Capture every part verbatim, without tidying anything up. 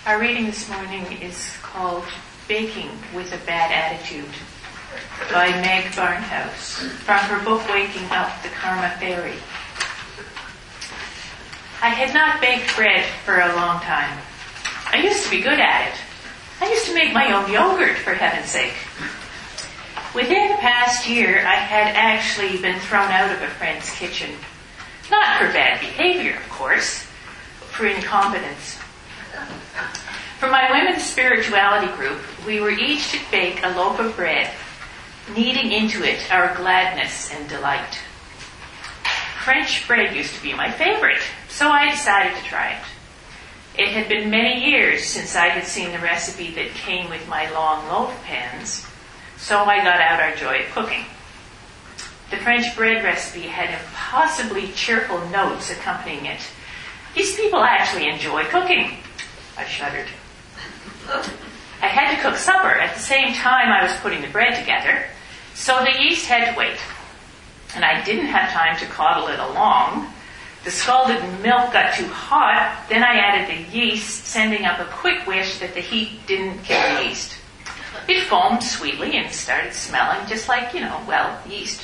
Our reading this morning is called Baking with a Bad Attitude by Meg Barnhouse from her book Waking Up, the Karma Fairy. I had not baked bread for a long time. I used to be good at it. I used to make my own yogurt, for heaven's sake. Within the past year, I had actually been thrown out of a friend's kitchen. Not for bad behavior, of course, but for incompetence. For my women's spirituality group, we were each to bake a loaf of bread, kneading into it our gladness and delight. French bread used to be my favorite, so I decided to try it. It had been many years since I had seen the recipe that came with my long loaf pans, so I got out our joy of cooking. The French bread recipe had impossibly cheerful notes accompanying it. These people actually enjoy cooking. I shuddered. I had to cook supper at the same time I was putting the bread together, so the yeast had to wait. And I didn't have time to coddle it along. The scalded milk got too hot, then I added the yeast, sending up a quick wish that the heat didn't kill the yeast. It foamed sweetly and started smelling just like, you know, well, yeast.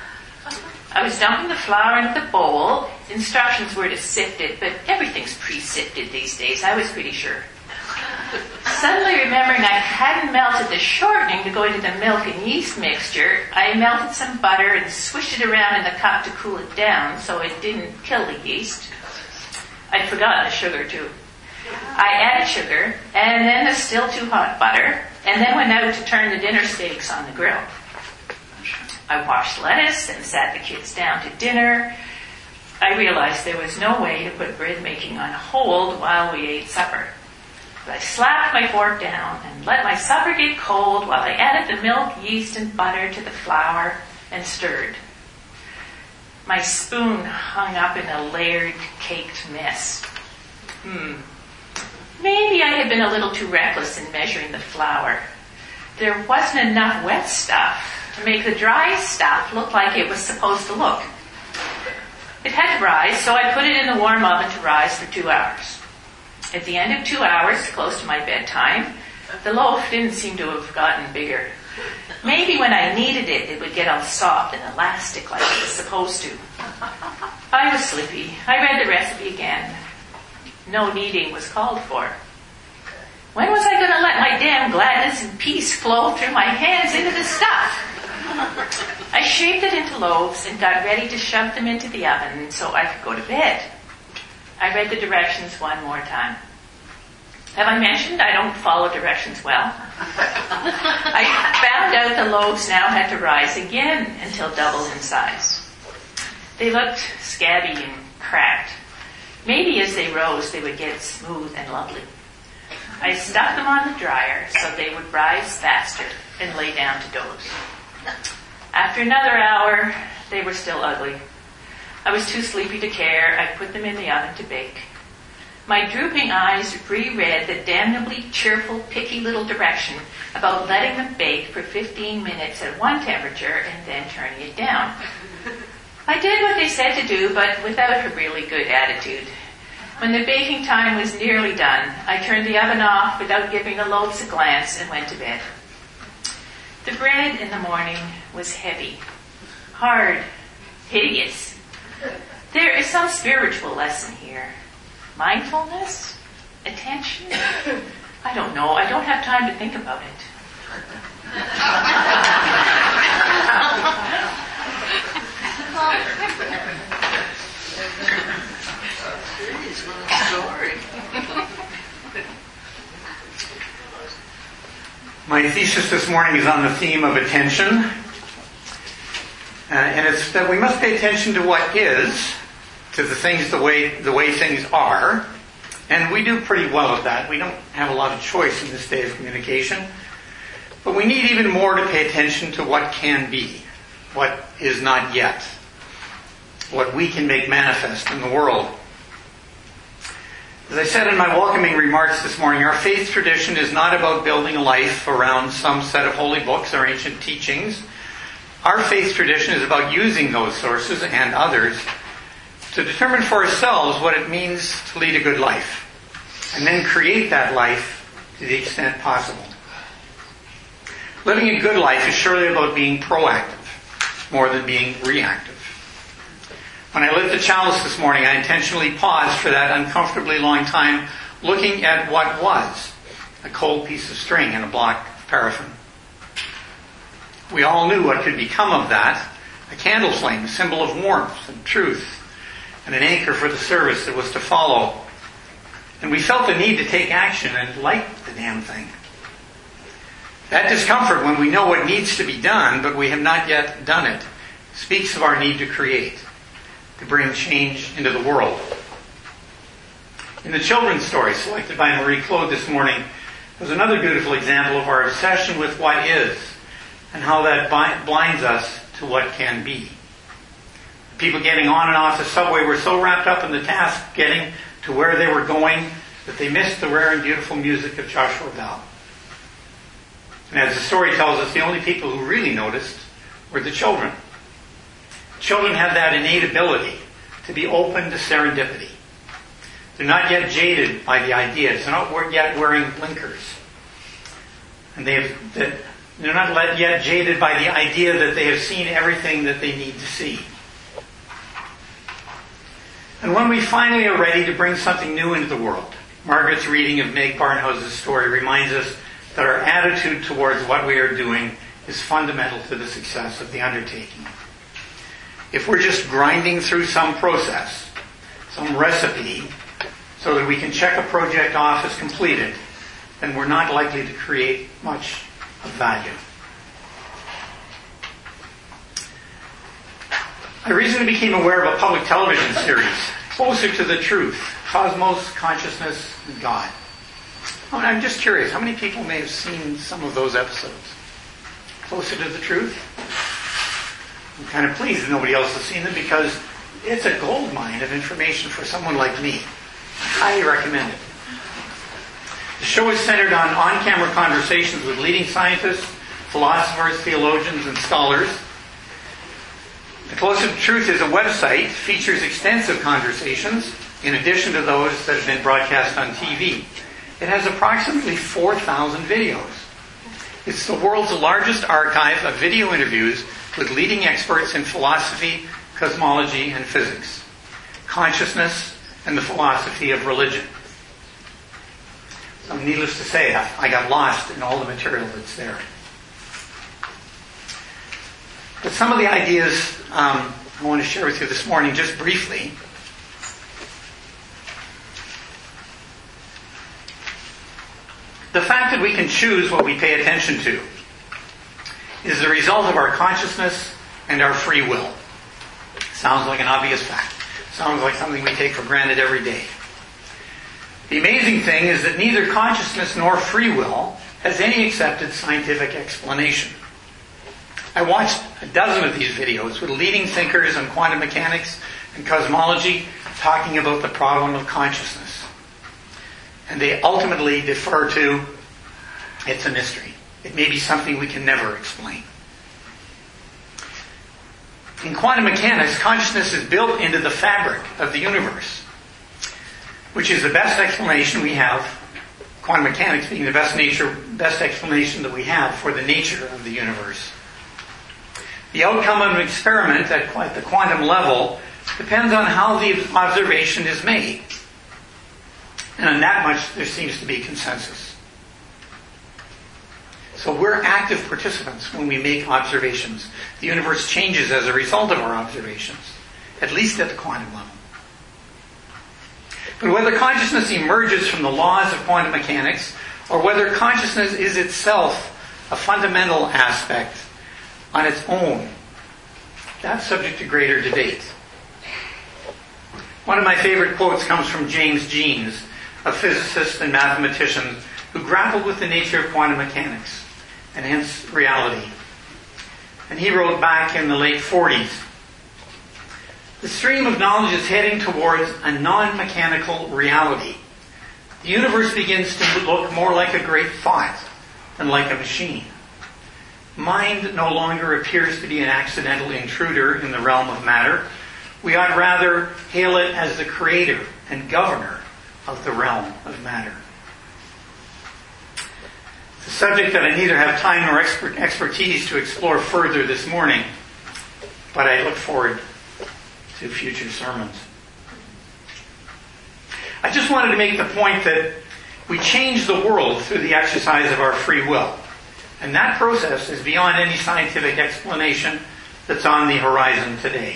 I was dumping the flour into the bowl. Instructions were to sift it, but everything's pre-sifted these days, I was pretty sure. Suddenly remembering I hadn't melted the shortening to go into the milk and yeast mixture, I melted some butter and swished it around in the cup to cool it down so it didn't kill the yeast. I'd forgotten the sugar too. I added sugar, and then the still too hot butter, and then went out to turn the dinner steaks on the grill. I washed lettuce and sat the kids down to dinner. I realized there was no way to put bread making on hold while we ate supper. But I slapped my fork down and let my supper get cold while I added the milk, yeast, and butter to the flour and stirred. My spoon hung up in a layered, caked mess. Hmm. Maybe I had been a little too reckless in measuring the flour. There wasn't enough wet stuff to make the dry stuff look like it was supposed to look. It had to rise, so I put it in the warm oven to rise for two hours. At the end of two hours, close to my bedtime, the loaf didn't seem to have gotten bigger. Maybe when I kneaded it, it would get all soft and elastic like it was supposed to. I was sleepy. I read the recipe again. No kneading was called for. When was I going to let my damn gladness and peace flow through my hands into the stuff? I shaped it into loaves and got ready to shove them into the oven so I could go to bed. I read the directions one more time. Have I mentioned I don't follow directions well? I found out the loaves now had to rise again until double in size. They looked scabby and cracked. Maybe as they rose, they would get smooth and lovely. I stuck them on the dryer so they would rise faster and lay down to doze. After another hour, they were still ugly. I was too sleepy to care. I put them in the oven to bake. My drooping eyes reread the damnably cheerful, picky little direction about letting them bake for fifteen minutes at one temperature and then turning it down. I did what they said to do, but without a really good attitude. When the baking time was nearly done, I turned the oven off without giving the loaves a glance and went to bed. The bread in the morning was heavy, hard, hideous. There is some spiritual lesson here. Mindfulness? Attention? I don't know. I don't have time to think about it. My thesis this morning is on the theme of attention. Uh, and it's that we must pay attention to what is, to the things the way the way things are. And we do pretty well at that. We don't have a lot of choice in this day of communication. But we need even more to pay attention to what can be, what is not yet, what we can make manifest in the world. As I said in my welcoming remarks this morning, our faith tradition is not about building a life around some set of holy books or ancient teachings. Our faith tradition is about using those sources and others to determine for ourselves what it means to lead a good life. and then create that life to the extent possible. Living a good life is surely about being proactive more than being reactive. When I lit the chalice this morning, I intentionally paused for that uncomfortably long time looking at what was a cold piece of string and a block of paraffin. We all knew what could become of that, a candle flame, a symbol of warmth and truth, and an anchor for the service that was to follow. And we felt the need to take action and light the damn thing. That discomfort when we know what needs to be done, but we have not yet done it, speaks of our need to create, to bring change into the world. In the children's story selected by Marie Claude this morning, there's another beautiful example of our obsession with what is, and how that blinds us to what can be. People getting on and off the subway were so wrapped up in the task of getting to where they were going that they missed the rare and beautiful music of Joshua Bell. And as the story tells us, the only people who really noticed were the children. Children have that innate ability to be open to serendipity. They're not yet jaded by the ideas. They're not yet wearing blinkers. And they have, they're not yet jaded by the idea that they have seen everything that they need to see. And when we finally are ready to bring something new into the world, Margaret's reading of Meg Barnhouse's story reminds us that our attitude towards what we are doing is fundamental to the success of the undertaking. If we're just grinding through some process, some recipe, so that we can check a project off as completed, then we're not likely to create much of value. I recently became aware of a public television series, Closer to the Truth, Cosmos, Consciousness, and God. I'm just curious, how many people may have seen some of those episodes? Closer to the Truth? I'm kind of pleased that nobody else has seen them because it's a gold mine of information for someone like me. I highly recommend it. The show is centered on on-camera conversations with leading scientists, philosophers, theologians, and scholars. The Closer to Truth is a website, features extensive conversations, in addition to those that have been broadcast on T V. It has approximately four thousand videos. It's the world's largest archive of video interviews with leading experts in philosophy, cosmology, and physics, consciousness, and the philosophy of religion. So needless to say, I got lost in all the material that's there. But some of the ideas um, I want to share with you this morning, just briefly. The fact that we can choose what we pay attention to is the result of our consciousness and our free will. Sounds like an obvious fact. Sounds like something we take for granted every day. The amazing thing is that neither consciousness nor free will has any accepted scientific explanation. I watched a dozen of these videos with leading thinkers on quantum mechanics and cosmology talking about the problem of consciousness. And they ultimately defer to, it's a mystery. It may be something we can never explain. In quantum mechanics, consciousness is built into the fabric of the universe, which is the best explanation we have, quantum mechanics being the best nature, best explanation that we have for the nature of the universe. The outcome of an experiment at the quantum level depends on how the observation is made. And on that much, there seems to be consensus. So we're active participants when we make observations. The universe changes as a result of our observations, at least at the quantum level. But whether consciousness emerges from the laws of quantum mechanics, or whether consciousness is itself a fundamental aspect on its own, that's subject to greater debate. One of my favorite quotes comes from James Jeans, a physicist and mathematician who grappled with the nature of quantum mechanics, and hence reality. And he wrote back in the late forties, "The stream of knowledge is heading towards a non-mechanical reality. The universe begins to look more like a great thought than like a machine. Mind no longer appears to be an accidental intruder in the realm of matter. We ought rather hail it as the creator and governor of the realm of matter. It's a subject that I neither have time nor expert expertise to explore further this morning, but I look forward to future sermons. I just wanted to make the point that we change the world through the exercise of our free will. And that process is beyond any scientific explanation that's on the horizon today.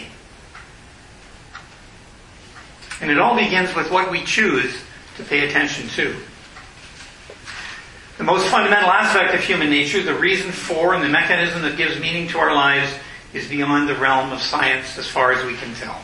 And it all begins with what we choose to pay attention to. The most fundamental aspect of human nature, the reason for and the mechanism that gives meaning to our lives, is beyond the realm of science as far as we can tell.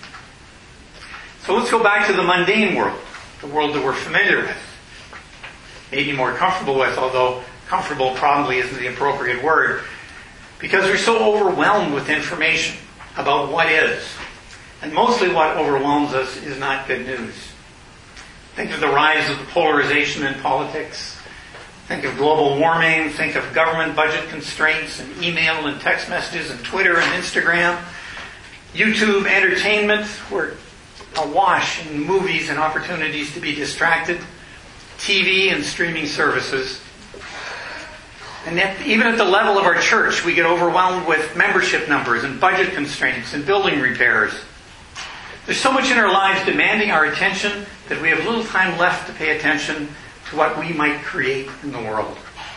So let's go back to the mundane world, the world that we're familiar with, maybe more comfortable with, although comfortable probably isn't the appropriate word, because we're so overwhelmed with information about what is. And mostly what overwhelms us is not good news. Think of the rise of the polarization in politics. Think of global warming. Think of government budget constraints and email and text messages and Twitter and Instagram. YouTube, entertainment. We're awash in movies and opportunities to be distracted. T V and streaming services. And yet, even at the level of our church, we get overwhelmed with membership numbers and budget constraints and building repairs. There's so much in our lives demanding our attention that we have little time left to pay attention to what we might create in the world.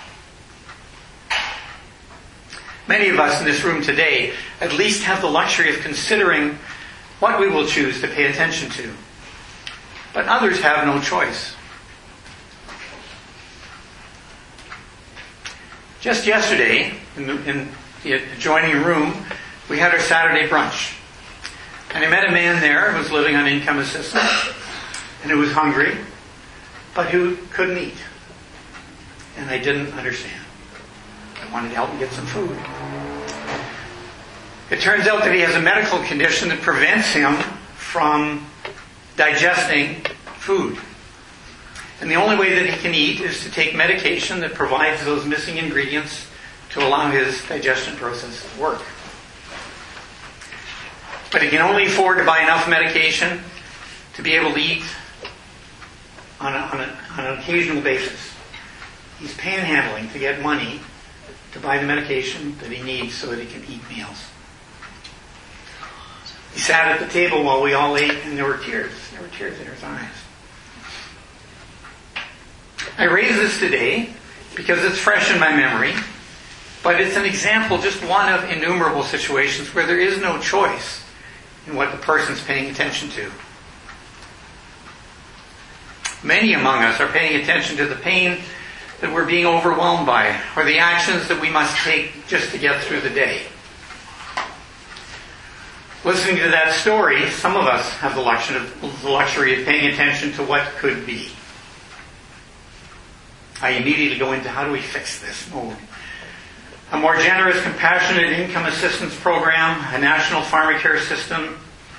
Many of us in this room today at least have the luxury of considering what we will choose to pay attention to. But others have no choice. Just yesterday, in the, in the adjoining room, we had our Saturday brunch. And I met a man there who was living on income assistance and who was hungry, but who couldn't eat. And I didn't understand. I wanted to help him get some food. It turns out that he has a medical condition that prevents him from digesting food. And the only way that he can eat is to take medication that provides those missing ingredients to allow his digestion process to work. But he can only afford to buy enough medication to be able to eat on, a, on, a, on an occasional basis. He's panhandling to get money to buy the medication that he needs so that he can eat meals. He sat at the table while we all ate, and there were tears. There were tears in his eyes. I raise this today because it's fresh in my memory, but it's an example, just one of innumerable situations where there is no choice in what the person's paying attention to. Many among us are paying attention to the pain that we're being overwhelmed by, or the actions that we must take just to get through the day. Listening to that story, some of us have the luxury of, the luxury of paying attention to what could be. I immediately go into how do we fix this mode. A more generous, compassionate income assistance program, a national pharmacare system,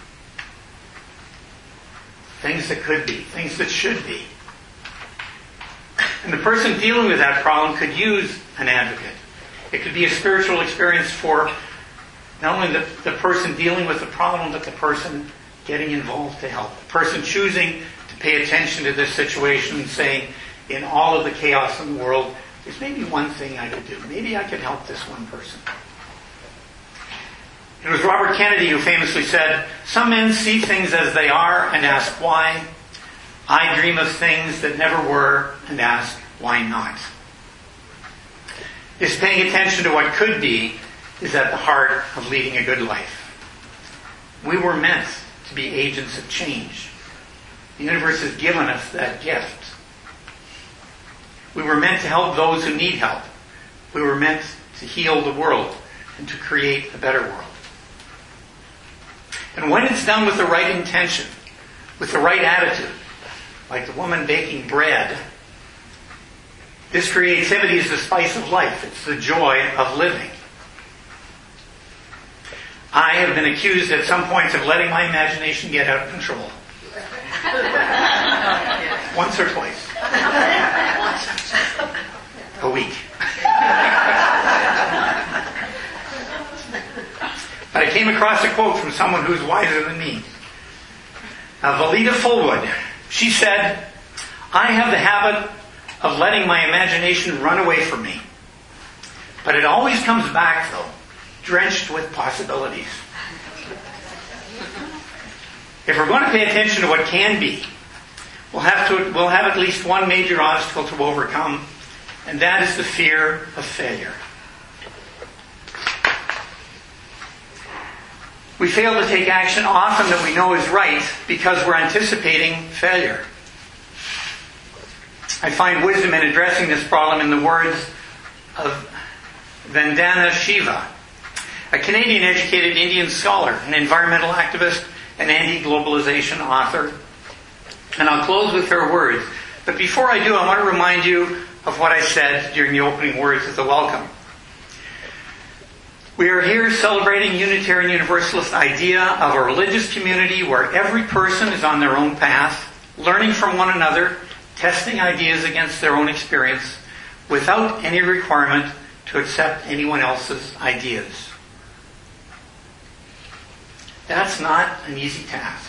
things that could be, things that should be. And the person dealing with that problem could use an advocate. It could be a spiritual experience for not only the, the person dealing with the problem, but the person getting involved to help. The person choosing to pay attention to this situation and saying, in all of the chaos in the world, there's maybe one thing I could do. Maybe I could help this one person. It was Robert Kennedy who famously said, "Some men see things as they are and ask why. I dream of things that never were and ask why not." This paying attention to what could be is at the heart of leading a good life. We were meant to be agents of change. The universe has given us that gift. We were meant to help those who need help. We were meant to heal the world and to create a better world. And when it's done with the right intention, with the right attitude, like the woman baking bread, this creativity is the spice of life. It's the joy of living. I have been accused at some points of letting my imagination get out of control. Once or twice. A week. But I came across a quote from someone who's wiser than me. Now, Valida Fullwood She said, "I have the habit of letting my imagination run away from me. But it always comes back, though, drenched with possibilities." If we're going to pay attention to what can be, we'll have to, we'll have at least one major obstacle to overcome, and that is the fear of failure. We fail to take action often that we know is right because we're anticipating failure. I find wisdom in addressing this problem in the words of Vandana Shiva, a Canadian-educated Indian scholar, an environmental activist, an anti-globalization author. And I'll close with her words. But before I do, I want to remind you of what I said during the opening words of the welcome. We are here celebrating Unitarian Universalist idea of a religious community where every person is on their own path, learning from one another, testing ideas against their own experience, without any requirement to accept anyone else's ideas. That's not an easy task.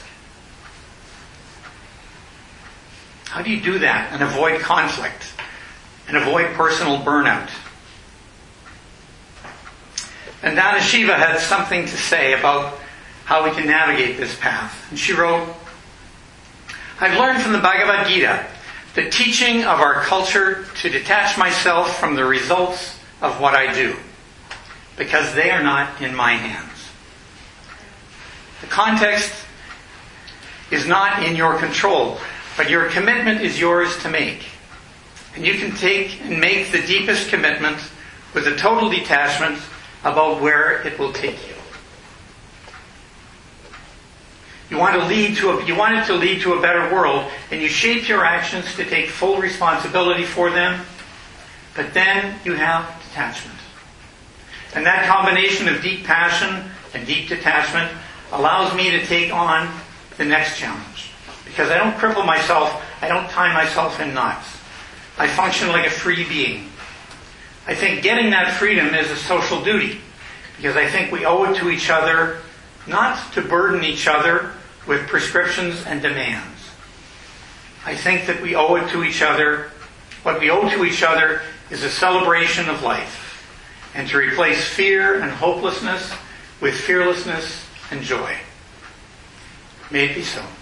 How do you do that and avoid conflict and avoid personal burnout? And Vandana Shiva had something to say about how we can navigate this path. And she wrote, "I've learned from the Bhagavad Gita the teaching of our culture to detach myself from the results of what I do, because they are not in my hands. The context is not in your control, but your commitment is yours to make. And you can take and make the deepest commitment with a total detachment about where it will take you. You want to lead to a, you want it to lead to a better world, and you shape your actions to take full responsibility for them, but then you have detachment. And that combination of deep passion and deep detachment allows me to take on the next challenge. Because I don't cripple myself, I don't tie myself in knots. I function like a free being. I think getting that freedom is a social duty, because I think we owe it to each other not to burden each other with prescriptions and demands. I think that we owe it to each other, what we owe to each other is a celebration of life, and to replace fear and hopelessness with fearlessness and joy. May it be so.